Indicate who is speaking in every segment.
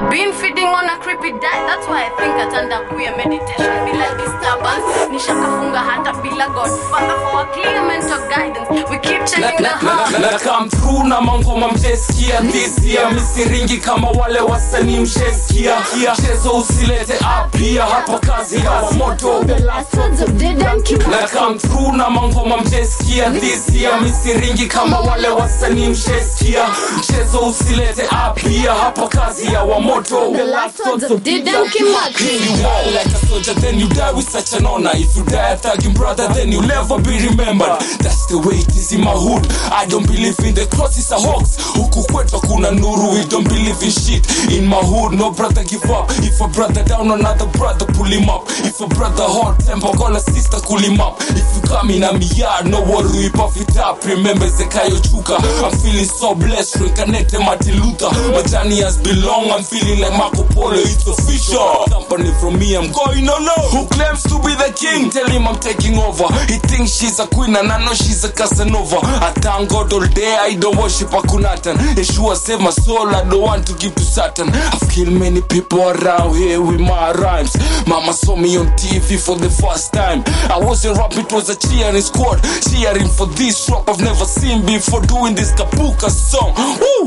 Speaker 1: Been feeding on a creepy diet. That's why I think I turned up queer meditation. Be like disturbance. Nishakafunga hata bila Godfather for a clear mental guidance. We keep checking the heart.
Speaker 2: Na come through na mangoma mjeskia. This year misiringi kama wale wasanii mjeskia. Chezo usilete apia hapa kazi ya moto.
Speaker 3: The last words of Dead and Kimathi.
Speaker 2: Na come through na mangoma mjeskia. This year misiringi kama wale wasanii mjeskia. Chezo usilete apia hapa kazi ya moto.
Speaker 3: The last words of Dead and Kimathi.
Speaker 2: You walk like a soldier, then you die with such an honor. If you die a thugging brother, then you'll never be remembered. That's the way it is in my hood. I don't believe in the cross, it's a hoax. Huku kwetu kuna nuru, we don't believe in shit. In my hood, no brother give up. If a brother down, another brother pull him up. If a brother hot temper, call a sister, cool him up. If you come in a yard, no worry, we puff it up. Remember Zekayo Chuka, I'm feeling so blessed. Rekanete Martin Luther, my journey has belong. I'm feeling like Marco Polo, it's official. Company from me, I'm going alone. Who claims to be the king? Tell him I'm taking over. He thinks she's a queen and I know she's a Casanova. I thank God all day, I don't worship a Kunatan. Yeshua save my soul, I don't want to give to Satan. I've killed many people around here with my rhymes. Mama saw me on TV for the first time. I wasn't rap, it was a cheering squad. Cheering for this rap I've never seen before. Doing this Kapuka song. Woo!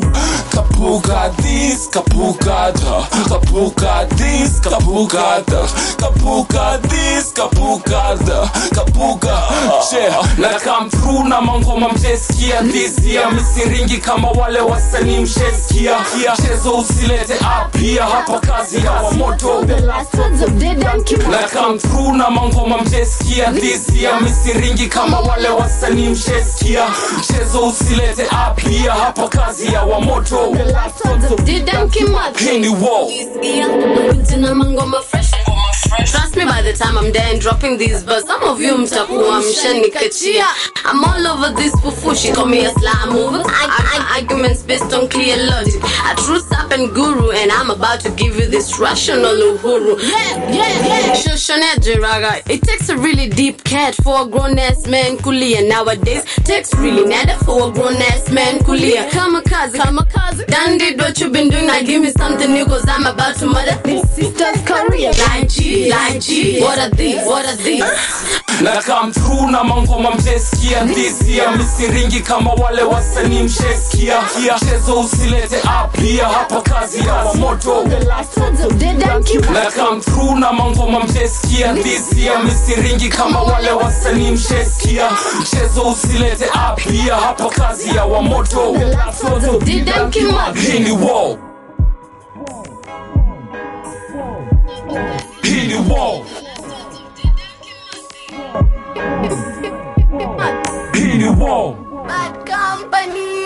Speaker 2: Kapuka this, Kapuka da. Kapuka this, Kapuka da. Kapuka this, Kapuka da. Kapuka share. Na come through na mangoma mjeskia. This year misiringi kama wale wasanii mjeskia. Chezo usilete apia hapa kazi ya moto.
Speaker 3: The last words of Dead and Kimathi.
Speaker 2: Na come through na mangoma mjeskia. This year misiringi kama wale wasanii mjeskia. Chezo usilete apia hapa kazi ya moto.
Speaker 3: The last words of Dead and Kimathi.
Speaker 2: Kenny Wall.
Speaker 1: Trust me, by the time I'm there and dropping these bars, some of you mtakuwa mshanikachia. I'm all over this fufushi, call me a slam mover. Arguments based on clear logic, a true serpent guru, and I'm about to give you this rational uhuru. Yeah. Shoshone Jiraga. It takes a really deep cat for a grown ass man kulia. Nowadays, takes really nada for a grown ass man kulia. Kamikaze. Done did what you been doing, now give me something new, cause I'm about to murder
Speaker 3: This sister's career.
Speaker 1: Like G, what are these?
Speaker 2: Na come through na mangoma mjeskia. This year misiringi kama wale wasanii mjeskia. Chezo usilete apia hapa kazi ya moto.
Speaker 3: The last words of Dead and Kimathi.
Speaker 2: Na come through na mangoma mjeskia. This year misiringi kama wale wasanii mjeskia. Chezo usilete apia hapa kazi ya moto.
Speaker 3: The last words of Dead and Kimathi.
Speaker 2: Kenny Wall. Kenny Wall. Kenny Wall.
Speaker 1: Bad company.